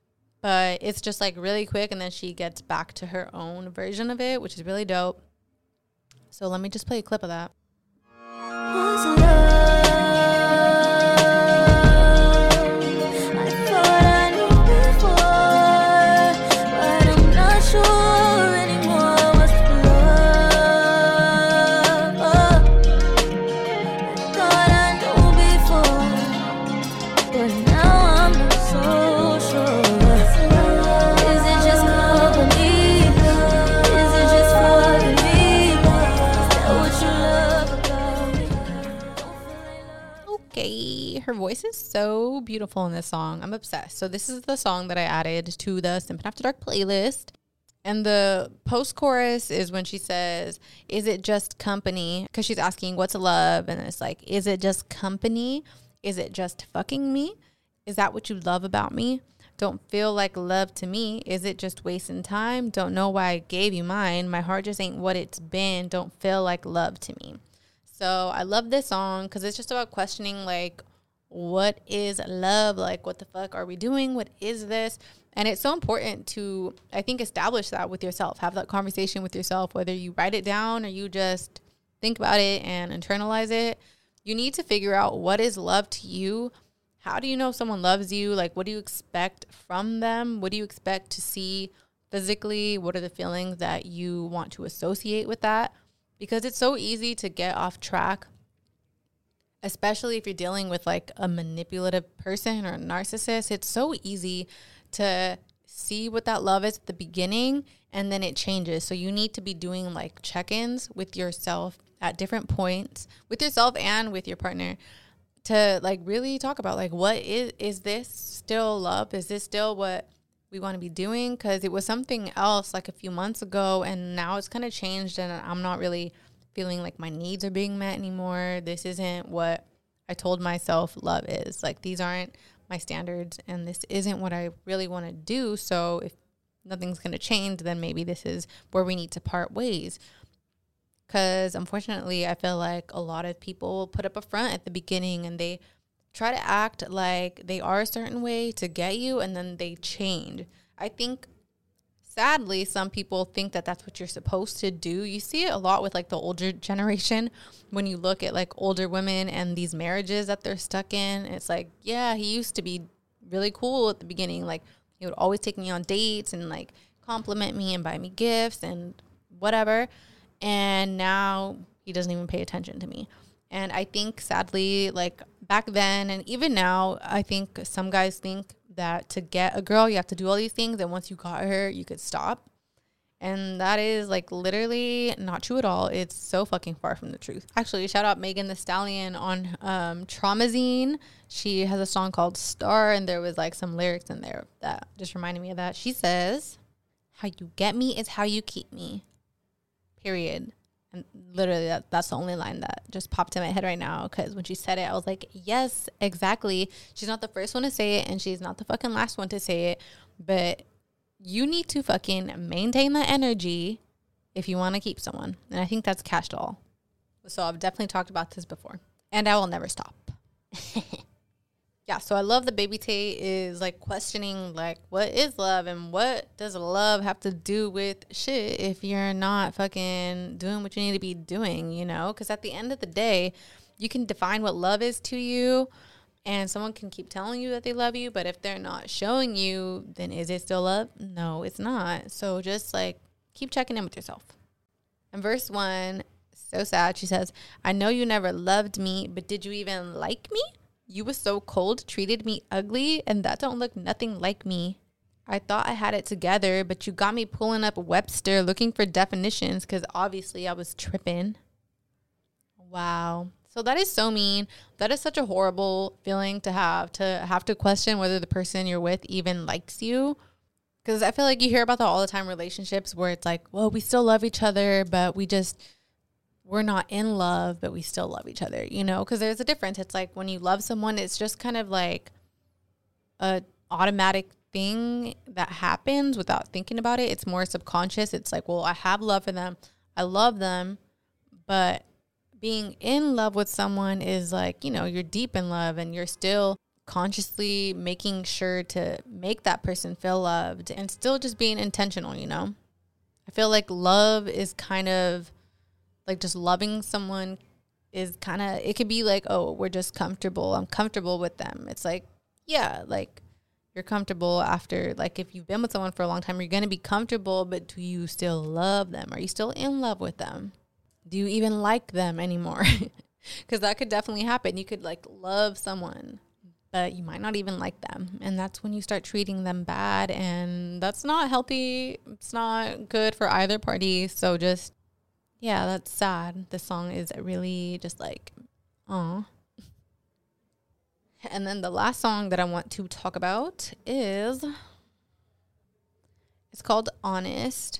But it's just like really quick, and then she gets back to her own version of it, which is really dope. So let me just play a clip of that. What's love? I thought I knew before, but I'm not sure anymore. What's love? I thought I knew before, but now I'm not so sure. Is it just company? Is it just fucking me? Is that what you love about me? Okay, her voice is so beautiful in this song. I'm obsessed. So this is the song that I added to the Simpin' After Dark playlist. And the post-chorus is when she says, is it just company? Because she's asking, what's love? And it's like, is it just company? Is it just fucking me? Is that what you love about me? Don't feel like love to me. Is it just wasting time? Don't know why I gave you mine. My heart just ain't what it's been. Don't feel like love to me. So I love this song because it's just about questioning, like, what is love? Like, what the fuck are we doing? What is this? And it's so important to, I think, establish that with yourself. Have that conversation with yourself, whether you write it down or you just think about it and internalize it. You need to figure out what is love to you. How do you know if someone loves you? Like, what do you expect from them? What do you expect to see physically? What are the feelings that you want to associate with that? Because it's so easy to get off track, especially if you're dealing with like a manipulative person or a narcissist. It's so easy to see what that love is at the beginning, and then it changes. So you need to be doing like check-ins with yourself at different points, with yourself and with your partner, to like really talk about like, what is this still love? Is this still what we want to be doing? Because it was something else like a few months ago, and now it's kind of changed, and I'm not really feeling like my needs are being met anymore. This isn't what I told myself love is. Like, these aren't my standards and this isn't what I really want to do. So if nothing's going to change, then maybe this is where we need to part ways. Because unfortunately, I feel like a lot of people put up a front at the beginning and they try to act like they are a certain way to get you, and then they change. I think, sadly, some people think that that's what you're supposed to do. You see it a lot with like the older generation when you look at like older women and these marriages that they're stuck in. It's like, yeah, he used to be really cool at the beginning. Like, he would always take me on dates and like compliment me and buy me gifts and whatever. And now he doesn't even pay attention to me. And I think, sadly, like back then and even now, I think some guys think that to get a girl, you have to do all these things. And once you got her, you could stop. And that is like literally not true at all. It's so fucking far from the truth. Actually, shout out Megan Thee Stallion on Traumazine. She has a song called Star, and there was like some lyrics in there that just reminded me of that. She says, "How you get me is how you keep me. Period." And literally, that's the only line that just popped in my head right now. Because when she said it, I was like, yes, exactly. She's not the first one to say it, and she's not the fucking last one to say it. But you need to fucking maintain that energy if you want to keep someone. And I think that's Cash Doll. So I've definitely talked about this before. And I will never stop. Yeah, so I love that Baby Tate is like questioning like what is love and what does love have to do with shit if you're not fucking doing what you need to be doing, you know? Because at the end of the day, you can define what love is to you and someone can keep telling you that they love you, but if they're not showing you, then is it still love? No, it's not. So just like keep checking in with yourself. And verse 1, so sad, she says, "I know you never loved me, but did you even like me? You was so cold, treated me ugly, and that don't look nothing like me. I thought I had it together, but you got me pulling up Webster looking for definitions because obviously I was tripping." Wow. So that is so mean. That is such a horrible feeling to have to question whether the person you're with even likes you. Because I feel like you hear about that all the time, relationships where it's like, well, we still love each other, but we're not in love, but we still love each other, you know, because there's a difference. It's like when you love someone, it's just kind of like a automatic thing that happens without thinking about it. It's more subconscious. It's like, well, I have love for them. I love them. But being in love with someone is like, you know, you're deep in love and you're still consciously making sure to make that person feel loved and still just being intentional, you know. I feel like love is kind of like just loving someone is kind of, it could be like, oh, we're just comfortable. I'm comfortable with them. It's like, yeah, like you're comfortable after, like if you've been with someone for a long time, you're going to be comfortable, but do you still love them? Are you still in love with them? Do you even like them anymore? Because that could definitely happen. You could like love someone, but you might not even like them. And that's when you start treating them bad. And that's not healthy. It's not good for either party. So just, yeah, that's sad. The song is really just like, aw. And then the last song that I want to talk about is, it's called Honest.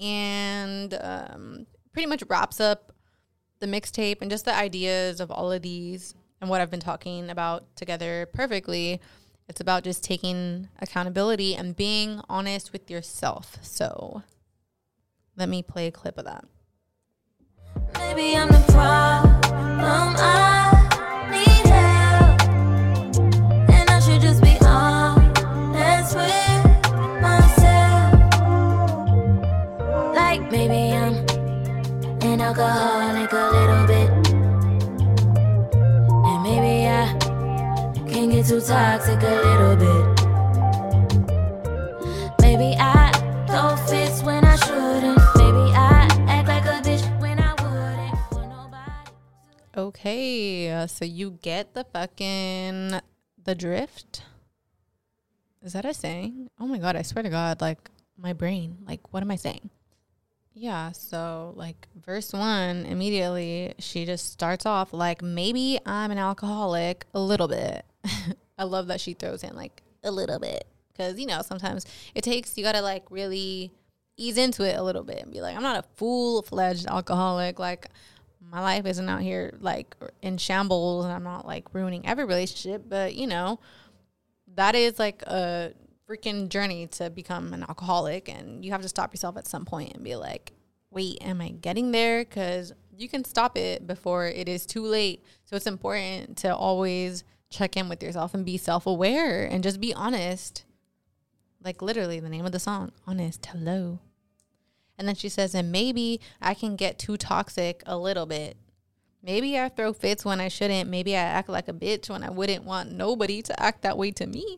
And pretty much wraps up the mixtape and just the ideas of all of these and what I've been talking about together perfectly. It's about just taking accountability and being honest with yourself. So let me play a clip of that. Maybe I'm the problem. I need help, and I should just be honest with myself. Like maybe I'm an alcoholic a little bit, and maybe I can get too toxic a little bit. Maybe I throw fits when I shouldn't. Maybe I act like a bitch. Okay, so you get the drift? Is that a saying? Oh my God, I swear to God, like my brain, like what am I saying? Yeah, so like verse 1, immediately she just starts off like, maybe I'm an alcoholic a little bit. I love that she throws in like a little bit. Because, you know, sometimes you got to like really ease into it a little bit and be like, I'm not a full-fledged alcoholic. Like, my life isn't out here like in shambles and I'm not like ruining every relationship, but you know, that is like a freaking journey to become an alcoholic, and you have to stop yourself at some point and be like, wait, am I getting there? Because you can stop it before it is too late. So it's important to always check in with yourself and be self-aware and just be honest. Like literally the name of the song, Honest, hello. And then she says, and maybe I can get too toxic a little bit. Maybe I throw fits when I shouldn't. Maybe I act like a bitch when I wouldn't want nobody to act that way to me.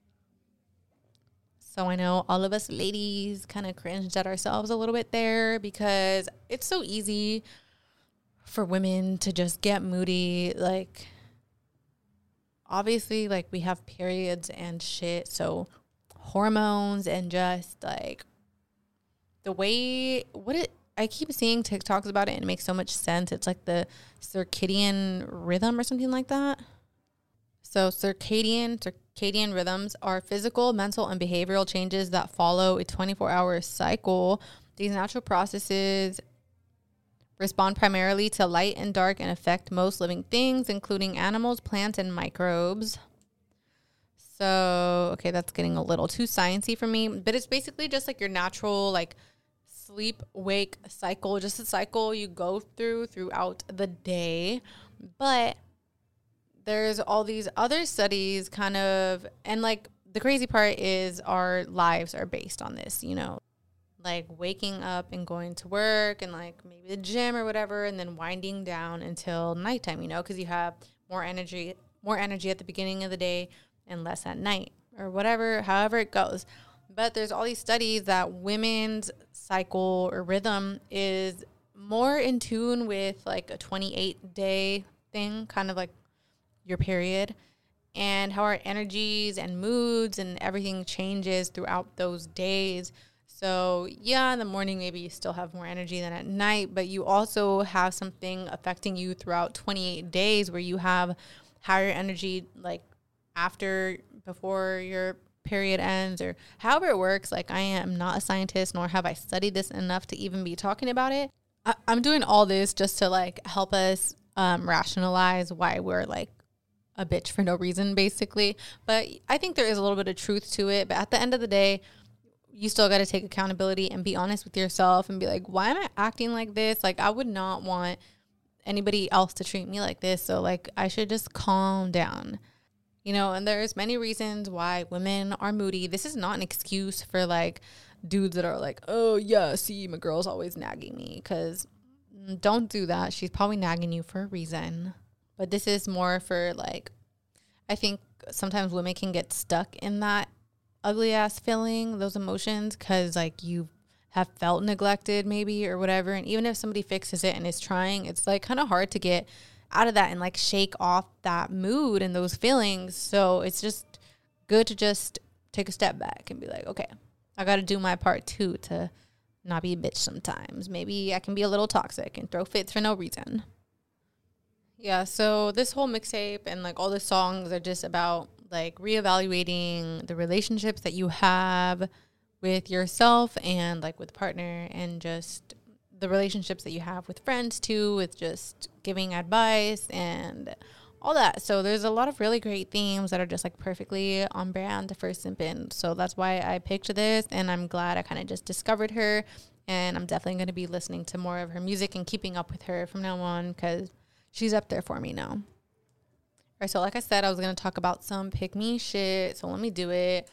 So I know all of us ladies kind of cringed at ourselves a little bit there, because it's so easy for women to just get moody. Like, obviously, like, we have periods and shit. So hormones and just like the way I keep seeing TikToks about it, and it makes so much sense. It's like the circadian rhythm or something like that. So circadian rhythms are physical, mental, and behavioral changes that follow a 24-hour cycle. These natural processes respond primarily to light and dark and affect most living things, including animals, plants, and microbes. So, okay, that's getting a little too sciencey for me, but it's basically just like your natural, like, sleep-wake cycle, just a cycle you go throughout the day. But there's all these other studies kind of, and like the crazy part is our lives are based on this, you know, like waking up and going to work and like maybe the gym or whatever, and then winding down until nighttime, you know, because you have more energy at the beginning of the day and less at night or whatever, however it goes. But there's all these studies that women's cycle or rhythm is more in tune with like a 28-day thing, kind of like your period, and how our energies and moods and everything changes throughout those days. So yeah, in the morning, maybe you still have more energy than at night, but you also have something affecting you throughout 28 days where you have higher energy, like before your period ends, or however it works. Like, I am not a scientist, nor have I studied this enough to even be talking about it. I'm doing all this just to like help us rationalize why we're like a bitch for no reason, basically. But I think there is a little bit of truth to it. But at the end of the day, you still got to take accountability and be honest with yourself and be like, why am I acting like this? Like, I would not want anybody else to treat me like this. So like, I should just calm down, you know. And there's many reasons why women are moody. This is not an excuse for like dudes that are like, oh yeah, see, my girl's always nagging me. Because don't do that. She's probably nagging you for a reason. But this is more for like, I think sometimes women can get stuck in that ugly ass feeling, those emotions, because like you have felt neglected maybe or whatever. And even if somebody fixes it and is trying, it's like kind of hard to get out of that and like shake off that mood and those feelings. So it's just good to just take a step back and be like, okay, I got to do my part too to not be a bitch sometimes. Maybe I can be a little toxic and throw fits for no reason. Yeah, so this whole mixtape and like all the songs are just about like reevaluating the relationships that you have with yourself and like with partner, and just the relationships that you have with friends too, with just giving advice and all that. So there's a lot of really great themes that are just like perfectly on brand for Simpin. So that's why I picked this, and I'm glad I kind of just discovered her, and I'm definitely going to be listening to more of her music and keeping up with her from now on, because she's up there for me now. All right, so like I said, I was going to talk about some pick me shit, so let me do it.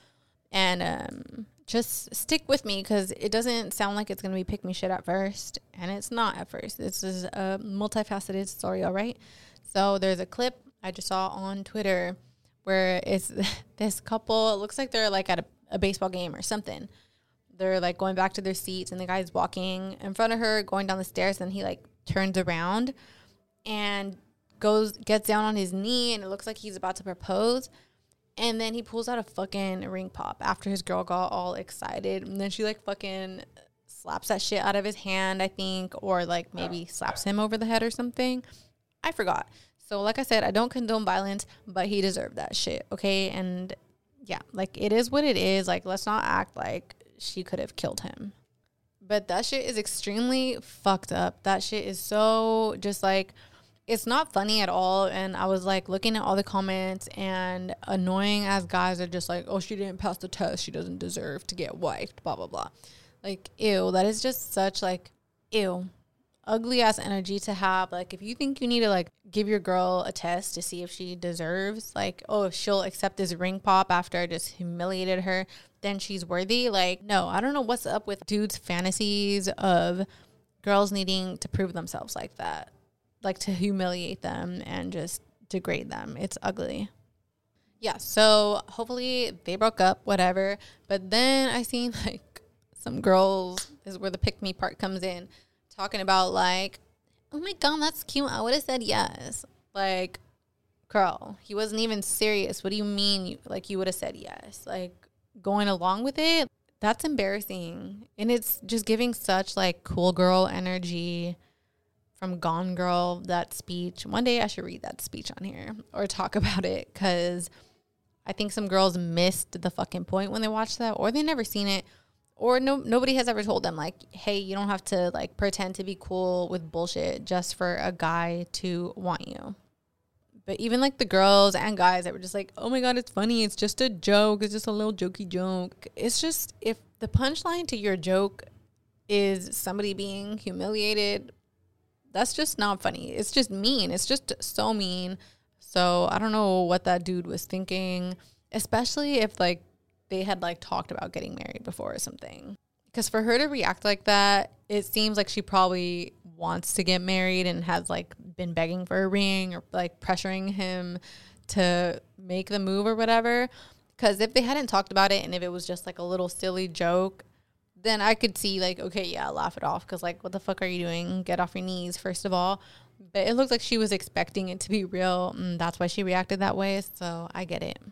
And just stick with me, because it doesn't sound like it's going to be pick me shit at first, and it's not at first. This is a multifaceted story, all right? So there's a clip I just saw on Twitter where it's this couple. It looks like they're like at a baseball game or something. They're like going back to their seats, and the guy's walking in front of her, going down the stairs, and he like turns around and gets down on his knee, and it looks like he's about to propose. And then he pulls out a fucking ring pop after his girl got all excited. And then she like fucking slaps that shit out of his hand, I think, or like maybe slaps him over the head or something. I forgot. So like I said, I don't condone violence, but he deserved that shit, okay? And yeah, like it is what it is. Like, let's not act like she could have killed him. But that shit is extremely fucked up. That shit is so just like, it's not funny at all. And I was like looking at all the comments, and annoying as guys are just like, oh, she didn't pass the test, she doesn't deserve to get wifed, blah blah blah. Like, ew, that is just such like, ew, ugly ass energy to have. Like, if you think you need to like give your girl a test to see if she deserves, like, oh, if she'll accept this ring pop after I just humiliated her, then she's worthy. Like, no, I don't know what's up with dudes' fantasies of girls needing to prove themselves like that, like to humiliate them and just degrade them. It's ugly. Yeah, so hopefully they broke up, whatever. But then I seen like some girls, this is where the pick me part comes in, talking about like, oh my God, that's cute, I would have said yes. Like, girl, he wasn't even serious. What do you mean you would have said yes? Like, going along with it, that's embarrassing. And it's just giving such like cool girl energy from Gone Girl, that speech. One day I should read that speech on here or talk about it, because I think some girls missed the fucking point when they watched that, or they never seen it, or nobody has ever told them like, hey, you don't have to like pretend to be cool with bullshit just for a guy to want you. But even like the girls and guys that were just like, oh my God, it's funny, it's just a joke, it's just a little jokey joke. It's just, if the punchline to your joke is somebody being humiliated, that's just not funny. It's just mean. It's just so mean. So I don't know what that dude was thinking, especially if like they had like talked about getting married before or something. Because for her to react like that, it seems like she probably wants to get married and has like been begging for a ring or like pressuring him to make the move or whatever. Because if they hadn't talked about it and if it was just like a little silly joke, then I could see like, okay, yeah, laugh it off. Because like, what the fuck are you doing? Get off your knees, first of all. But it looked like she was expecting it to be real. And that's why she reacted that way. So I get it.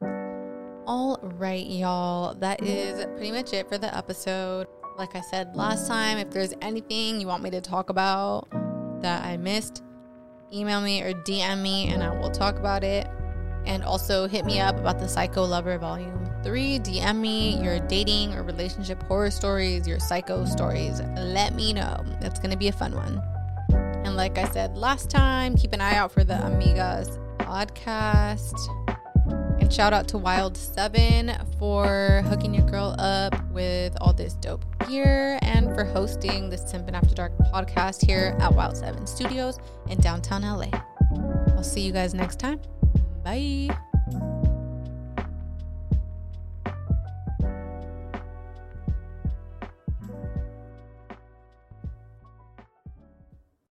All right, y'all. That is pretty much it for the episode. Like I said last time, if there's anything you want me to talk about that I missed, email me or DM me and I will talk about it. And also hit me up about the Psycho Lover Volume 3. DM me your dating or relationship horror stories, your psycho stories. Let me know. That's going to be a fun one. And like I said last time, keep an eye out for the Amigas podcast. And shout out to Wild7 for hooking your girl up with all this dope gear and for hosting the Simpin' After Dark podcast here at Wild7 Studios in downtown LA. I'll see you guys next time. Bye.